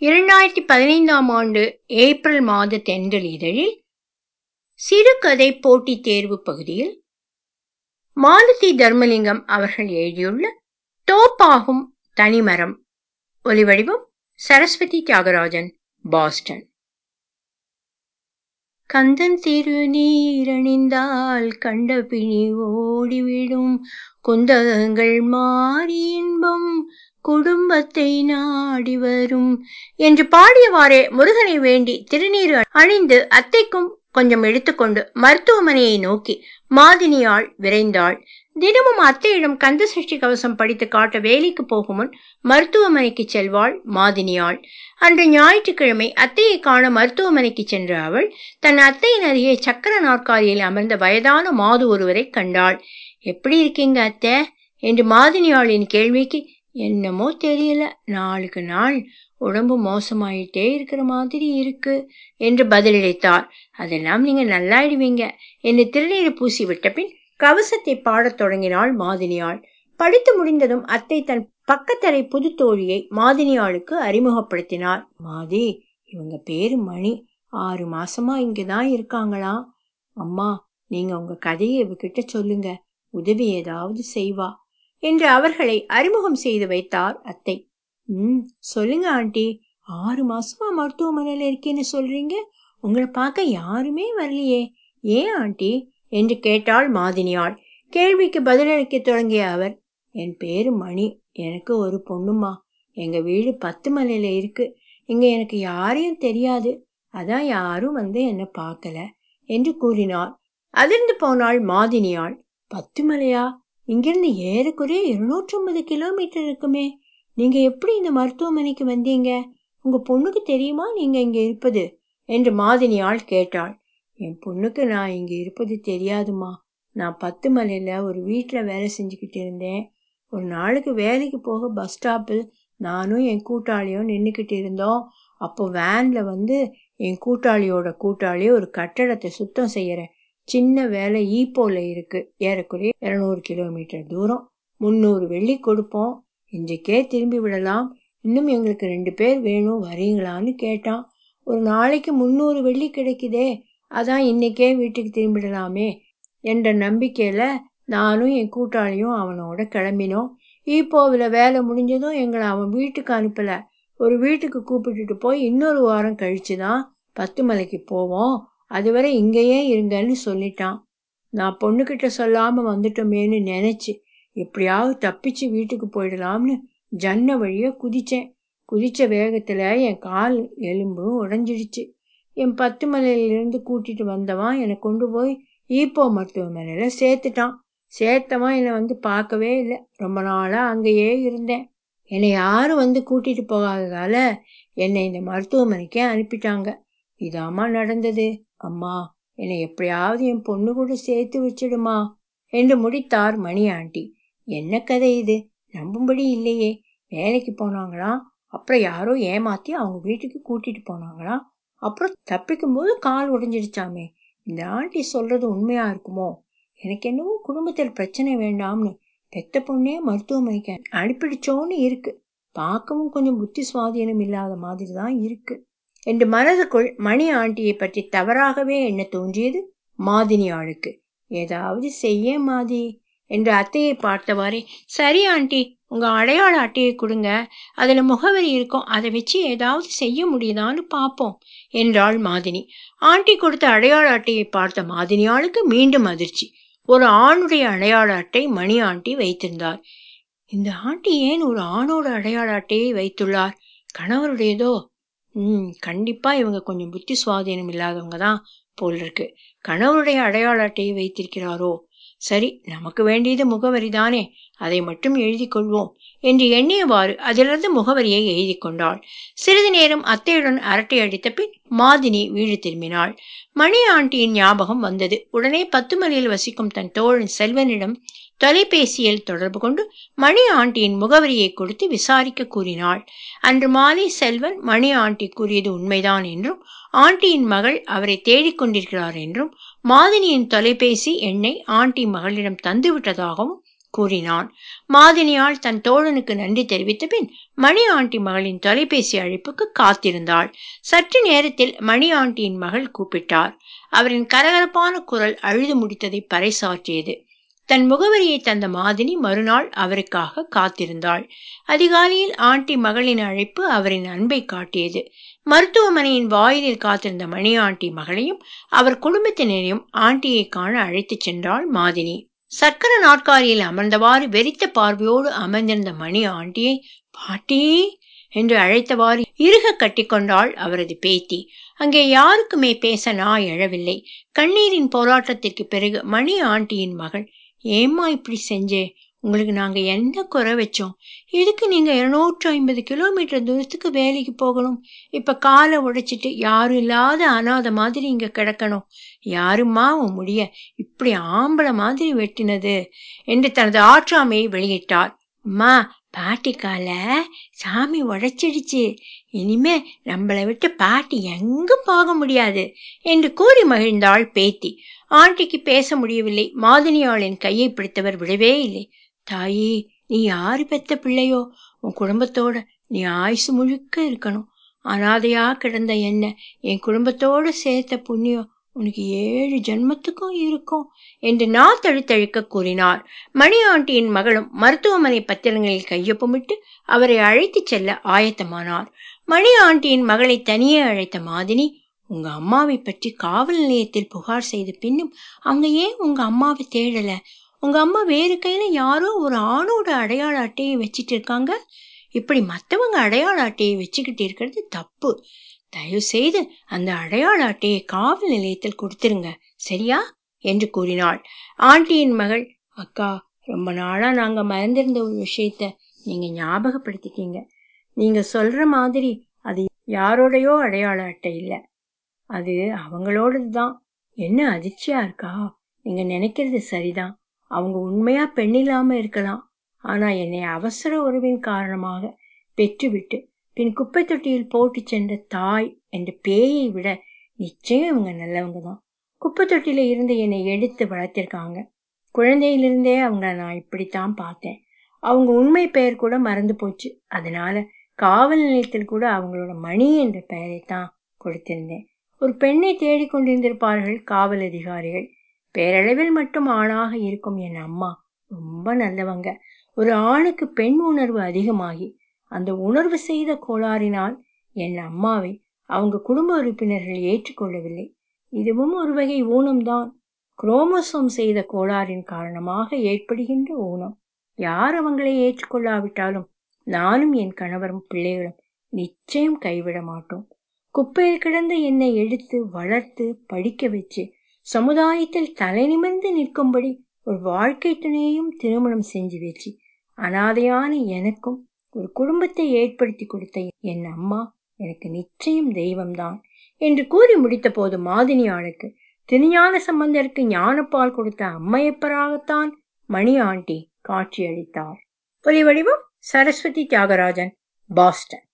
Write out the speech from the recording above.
2015 April மாத தென்றல் இதழில் சிறுகதை போட்டி தேர்வு பகுதியில் மாலதி தர்மலிங்கம் அவர்கள் எழுதியுள்ள தோப்பாகும் தனிமரம். ஒலிவடிவம் சரஸ்வதி தியாகராஜன், பாஸ்டன். கந்தன் திருநீரணிந்தால் கண்ட பிணி ஓடிவிடும், குந்தகங்கள் மாறி இன்பம் குடும்பத்தை நாடி வரும் என்று பாடியவாறே முருகனை வேண்டி திருநீர் அணிந்து அத்தைக்கும் கொஞ்சம் எடுத்துக்கொண்டு மருத்துவமனையை நோக்கி மாதினியாள் விரைந்தாள். தினமும் அத்தையிடம் கந்த சஷ்டி கவசம் படித்து காட்ட வேலைக்கு போகும் முன் மருத்துவமனைக்கு செல்வாள் மாதினியாள். அன்று ஞாயிற்றுக்கிழமை அத்தையை காண மருத்துவமனைக்கு சென்ற அவள் தன் அத்தையின் அருகே சக்கர நாற்காலியில் அமர்ந்த வயதான மாது ஒருவரை கண்டாள். எப்படி இருக்கீங்க அத்தை என்று மாதினியாளின் கேள்விக்கு, என்னமோ தெரியல, நாளுக்கு நாள் உடம்பு மோசமாயிட்டே இருக்கிற மாதிரி இருக்கு என்று பதிலளித்தார். அதெல்லாம் நீங்க நல்லாயிடுவீங்க என்று திருநீர் பூசி விட்ட பின் கவசத்தை பாடத் தொடங்கினாள் மாதினியாள். படித்து முடிந்ததும் அத்தை தன் பக்கத்தரை புது தோழியை மாதினியாளுக்கு அறிமுகப்படுத்தினார். மாதி, இவங்க பேரு மணி, 6 மாசமா இங்கதான் இருக்காங்களாம். அம்மா, நீங்க உங்க கதையை இவகிட்ட சொல்லுங்க, உதவி ஏதாவது செய்வா என்று அவர்களை அறிமுகம் செய்து வைத்தார் அத்தை. சொல்லுங்க ஆண்டி, 6 மாசமா மருத்துவமனையில இருக்கேன்னு சொல்றீங்க, உங்களை பார்க்க யாருமே வரலையே, ஏன் ஆண்டி என்று கேட்டாள் மாதினியாள். கேள்விக்கு பதிலளிக்க தொடங்கிய அவர், என் பேரு மணி, எனக்கு ஒரு பொண்ணுமா, எங்க வீடு 10 மலையில இருக்கு, இங்க எனக்கு யாரையும் தெரியாது, அதான் யாரும் வந்து என்ன பார்க்கல என்று கூறினார். அதிர்ந்து போனாள் மாதினியாள். 10 மலையா? இங்கிருந்து ஏறக்குறைய 250 கிலோமீட்டர் இருக்குமே, நீங்க எப்படி இந்த மருத்துவமனைக்கு வந்தீங்க? உங்க பொண்ணுக்கு தெரியுமா நீங்க இங்க இருப்பது என்று மாதினியாள் கேட்டாள். என் பொண்ணுக்கு நான் இங்க இருப்பது தெரியாதுமா, நான் 10 மலையில ஒரு வீட்டுல வேலை செஞ்சுக்கிட்டு இருந்தேன். ஒரு நாளுக்கு வேலைக்கு போக பஸ் ஸ்டாப்பில் நானும் என் கூட்டாளியும் நின்றுக்கிட்டு இருந்தோம். அப்போ வேன்ல வந்து என் கூட்டாளியோட கூட்டாளி ஒரு கட்டடத்தை சுத்தம் செய்யற சின்ன வேலை ஈப்போல இருக்கு, ஏறக்குறைய 200 கிலோமீட்டர் தூரம், 300 வெள்ளி கொடுப்போம், இன்றைக்கே திரும்பி விடலாம், இன்னும் எங்களுக்கு 2 பேர் வேணும், வரீங்களான்னு கேட்டான். ஒரு நாளைக்கு 300 வெள்ளி கிடைக்குதே, அதான் இன்னைக்கே வீட்டுக்கு திரும்பிடலாமே என்ற நம்பிக்கையில நானும் என் கூட்டாளியும் அவனோட கிளம்பினோம். ஈப்போவில் வேலை முடிஞ்சதும் எங்களை அவன் வீட்டுக்கு அனுப்பல, ஒரு வீட்டுக்கு கூப்பிட்டுட்டு போய் இன்னொரு வாரம் கழிச்சுதான் 10 மலைக்கு போவோம், அதுவரை இங்கேயே இருங்கன்னு சொல்லிட்டான். நான் பொண்ணுகிட்ட சொல்லாம வந்துட்டோமேன்னு நினைச்சு எப்படியாவது தப்பிச்சு வீட்டுக்கு போயிடலாம்னு ஜன்ன வழிய குதிச்சேன். குதிச்ச வேகத்துல என் கால் எலும்பும் உடைஞ்சிடுச்சு. என் 10 மலையிலிருந்து கூட்டிட்டு வந்தவன் என்னை கொண்டு போய் ஈப்போ மருத்துவமனையில சேர்த்துட்டான். சேர்த்தவன் என்னை வந்து பார்க்கவே இல்லை. ரொம்ப நாளா அங்கேயே இருந்தேன். என்னை யாரும் வந்து கூட்டிட்டு போகாததால என்னை இந்த மருத்துவமனைக்கே அனுப்பிட்டாங்க. இதாம்மா நடந்தது. அம்மா, என்னை எப்படியாவது என் பொண்ணு கூட சேர்த்து வச்சிடுமா என்று முடித்தார் மணி ஆண்டி. என்ன கதை இது, நம்பும்படி இல்லையே. வேலைக்கு போனாங்களாம், அப்புறம் யாரோ ஏமாத்தி அவங்க வீட்டுக்கு கூட்டிட்டு போனாங்களாம், அப்புறம் தப்பிக்கும் போது கால் உடைஞ்சிடுச்சாமே. இந்த ஆண்டி சொல்றது உண்மையா இருக்குமோ? எனக்கு என்னவோ குடும்பத்தில் பிரச்சனை வேண்டாம்னு பெத்த பொண்ணே மருத்துவமனைக்கு அனுப்பிடுச்சோன்னு இருக்கு. பார்க்கவும் கொஞ்சம் புத்தி சுவாதீனம் இல்லாத மாதிரி தான் இருக்கு என்று மனதுக்குள் மணி ஆண்டியை பற்றி தவறாகவே எண்ண தோன்றியது மாதினியாளுக்கு. ஏதாவது செய்ய மாதி என்று அத்தையை பார்த்தவாறே, சரி ஆண்டி, உங்க அடையாள அட்டையை கொடுங்க, அதுல முகவரி இருக்கும், அதை வச்சு ஏதாவது செய்ய முடியுதான்னு பார்ப்போம் என்றாள் மாதினி. ஆண்டி கொடுத்த அடையாள அட்டையை பார்த்த மாதினியாளுக்கு மீண்டும் அதிர்ச்சி. ஒரு ஆணுடைய அடையாள அட்டை மணி ஆண்டி வைத்திருந்தார். இந்த ஆண்டி ஏன் ஒரு ஆணோட அடையாள அட்டையை வைத்துள்ளார்? கணவருடையதோ? கண்டிப்பா இவங்க கொஞ்சம் புத்தி சுவாதீனம் இல்லாதவங்க தான் போல் இருக்கு. கணவருடைய அடையாள அட்டையை வைத்திருக்கிறாரோ? சரி, நமக்கு வேண்டியது முகவரி தானே, அதை மட்டும் எழுதி கொள்வோம் என்று எண்ணியவாறு அதிலிருந்து முகவரியை எழுதி கொண்டாள். சிறிது நேரம் அத்தையுடன் அரட்டை அடித்த பின் மாதினி வீடு திரும்பினாள். மணி ஆண்டியின் ஞாபகம் வந்தது. உடனே 10 மலையில் வசிக்கும் தன் தோழன் செல்வனிடம் தொலைபேசியில் தொடர்பு கொண்டு மணி ஆண்டியின் முகவரியை கொடுத்து விசாரிக்க கூறினாள். அன்று மாலை செல்வன் மணி ஆண்டி கூறியது உண்மைதான் என்றும், ஆண்டியின் மகள் அவரை தேடிக்கொண்டிருக்கிறார் என்றும், மாதினியின் தொலைபேசி எண்ணை ஆண்டி மகளிடம் தந்து விட்டதாகவும் கூறினான். மாதினியால் தன் தோழனுக்கு நன்றி தெரிவித்த பின் மணி ஆண்டி மகளின் தொலைபேசி அழைப்புக்கு காத்திருந்தாள். சற்று நேரத்தில் மணி ஆண்டியின் மகள் கூப்பிட்டார். அவரின் கரகரப்பான குரல் அழுது முடித்ததை பறைசாற்றியது. தன் முகவரியை தந்த மாதினி மறுநாள் அவருக்காக காத்திருந்தாள். அதிகாலையில் ஆண்டி மகளின் அழைப்பு அவரின் அன்பை காட்டியது. மருத்துவமனையின் வாயிலில் காத்திருந்த மணி ஆண்டி மகளையும் அவர் குடும்பத்தினரையும் ஆண்டியை காண அழைத்து சென்றாள் மாதினி. சக்கர நாற்காலியில் அமர்ந்தவாறு வெறித்த பார்வையோடு அமர்ந்திருந்த மணி ஆண்டியை பாட்டி என்று அழைத்தவாறு இறுக கட்டிக்கொண்டாள் அவரது பேத்தி. அங்கே யாருக்குமே பேச நான் எழவில்லை. கண்ணீரின் போராட்டத்திற்கு பிறகு மணி ஆண்டியின் மகள், ஏம்மா இப்படி செஞ்சே? உங்களுக்கு நாங்க என்ன குறை வச்சோம்? எதுக்கு நீங்க 250 கிலோமீட்டர் தூரத்துக்கு வேலைக்கு போகணும்? இப்ப காலை உடைச்சிட்டு யாரும் இல்லாத அனாத மாதிரி இங்க கிடக்கணும். யாருமா உன் முடிய இப்படி ஆம்பளை மாதிரி வெட்டினது என்று தனது ஆற்றாமையை வெளியிட்டார். அம்மா, பாட்டி கால சாமி உடைச்சிடுச்சு. இனிமே நம்மளை விட்டு பாட்டி எங்கும் போக முடியாது என்று கூறி மகிழ்ந்தாள் பேத்தி. ஆண்டிக்கு பேச முடியவில்லை. மாதினியாளின் கையை பிடித்தவர் விடவே இல்லை. தாயி, நீ யாரு பெத்த பிள்ளையோ? உன் குடும்பத்தோட நீ ஆயுசு முழுக்க இருக்கணும். அனாதையா கிடந்த என்ன என் குடும்பத்தோடு சேர்த்த புண்ணியம் உனக்கு 7 ஜென்மத்துக்கும் இருக்கும் என்று நான் தழுத்தழுக்க கூறினார். மணி ஆண்டியின் மகளும் மருத்துவமனை பத்திரங்களில் கையொப்பமிட்டு அவரை அழைத்து செல்ல ஆயத்தமானார். மணி ஆண்டியின் மகளை தனியே அழைத்த மாதினி, உங்க அம்மாவை பற்றி காவல் நிலையத்தில் புகார் செய்த பின்னும் அவங்க ஏன் உங்க அம்மாவை தேடல? உங்க அம்மா வேறு கையில யாரோ ஒரு ஆணோட அடையாள அட்டையை வச்சிட்டு இருக்காங்க. இப்படி மத்தவங்க அடையாள அட்டையை வச்சுக்கிட்டு இருக்கிறது தப்பு. தயவு செய்து அந்த அடையாள அட்டையை காவல் நிலையத்தில் கொடுத்துருங்க, சரியா என்று கூறினாள். ஆண்டியின் மகள், அக்கா, ரொம்ப நாளா நாங்க மறந்திருந்த ஒரு விஷயத்த நீங்க ஞாபகப்படுத்திட்டீங்க. நீங்க சொல்ற மாதிரி அது யாரோடையோ அடையாள அட்டை இல்ல, அது அவங்களோடதுதான். என்ன அதிர்ச்சியா இருக்கா? நீங்க நினைக்கிறது சரிதான். அவங்க உண்மையா பெண் இல்லாம இருக்கலாம். ஆனா என்னை அவசர உறவின் காரணமாக பெற்றுவிட்டு பின் குப்பை தொட்டியில் போட்டு சென்ற தாய் என்ற பேயை விட நிச்சயம் இவங்க நல்லவங்க தான். குப்பை தொட்டியில இருந்து என்னை எடுத்து வளர்த்திருக்காங்க. குழந்தையிலிருந்தே அவங்கள நான் இப்படித்தான் பார்த்தேன். அவங்க உண்மை பெயர் கூட மறந்து போச்சு. அதனால காவல் நிலையத்தில் கூட அவங்களோட மணி என்ற பெயரைத்தான் கொடுத்திருந்தேன். ஒரு பெண்ணை தேடிக்கொண்டிருந்திருப்பார்கள் காவல் அதிகாரிகள். பேரளவில் மட்டும் ஆணாக இருக்கும் என் அம்மா ரொம்ப நல்லவங்க. ஒரு ஆணுக்கு பெண் உணர்வு அதிகமாகி அந்த உணர்வு செய்த கோளாறினால் என் அம்மாவை அவங்க குடும்ப உறுப்பினர்கள் ஏற்றுக்கொள்ளவில்லை. இதுவும் ஒரு வகை ஊனம்தான். குரோமோசோம் செய்த கோளாறின் காரணமாக ஏற்படுகின்ற ஊனம். யார் அவங்களை ஏற்றுக்கொள்ளாவிட்டாலும் நானும் என் கணவரும் பிள்ளைகளும் நிச்சயம் கைவிட மாட்டோம். குப்பையில் கிடந்து என்னை எடுத்து வளர்த்து படிக்க வச்சு சமுதாயத்தில் தலை நிமிர்ந்து நிற்கும்படி ஒரு வாழ்க்கை துணையையும் திருமணம் செஞ்சு வச்சு அனாதையான எனக்கும் ஒரு குடும்பத்தை ஏற்படுத்தி கொடுத்த என் அம்மா எனக்கு நிச்சயம் தெய்வம்தான் என்று கூறி முடித்த போது மாதினியாளுக்கு திருஞான சம்பந்தருக்கு ஞானப்பால் கொடுத்த அம்மையப்பராகத்தான் மணி ஆண்டி காட்சியளித்தார். ஒலி வடிவம் சரஸ்வதி தியாகராஜன், பாஸ்டன்.